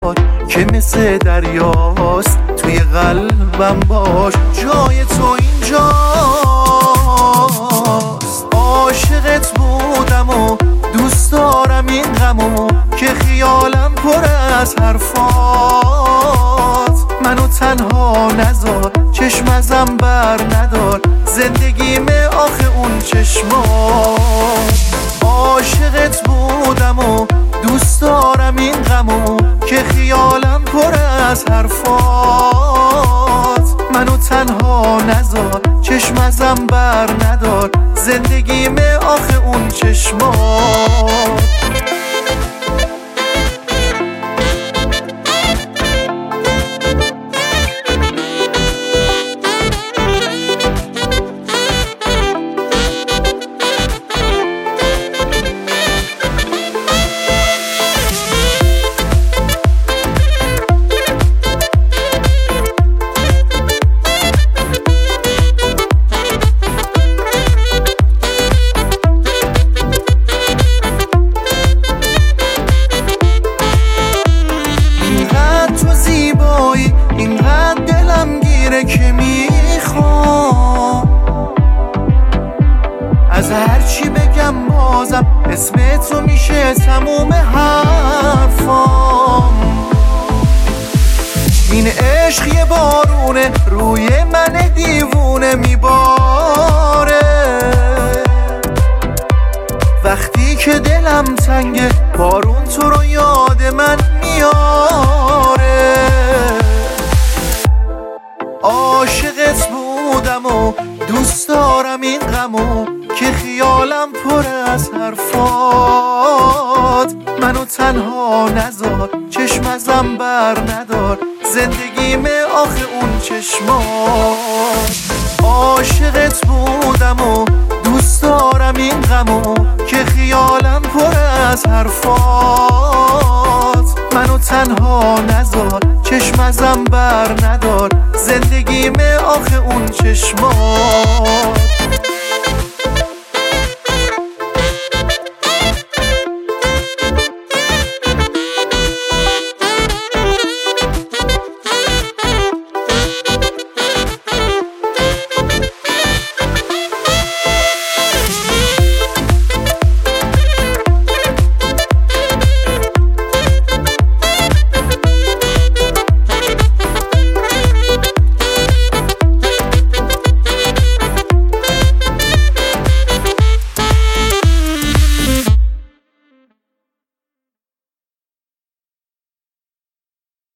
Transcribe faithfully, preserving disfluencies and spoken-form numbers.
میخواد که مثل دریاست توی قلبم باش، جای تو اینجاست. عاشقت بودم و دوست دارم این غمو که خیالم پر از حرفات. منو تنها نذار، چشم ازم بر ندار، زندگیمه آخه اون چشمات. عاشقت بودم و دوست دارم این غمو که خیالم پر از حرفات. منو تنها نذار، چشم ازم بر ندار، زندگیمه آخه اون چشمات. اینقدر دلم گیره که میخوام از هرچی بگم بازم اسمت رو میشه تموم حرفام. این عشق یه بارونه روی من دیوونه میباره، وقتی که دلم تنگه بارون تو رو یاد من میاره. عاشقت بودم و دوست دارم این غمو که خیالم پر از حرفات. منو تنها نذار، چشم ازم بر ندار، زندگیمه آخه اون چشمات. عاشقت بودم و دوست دارم این غمو که خیالم پر از حرفات. منو تنها نذار، چشم ازم بر ندار، زندگیمه آخه اون چشمات.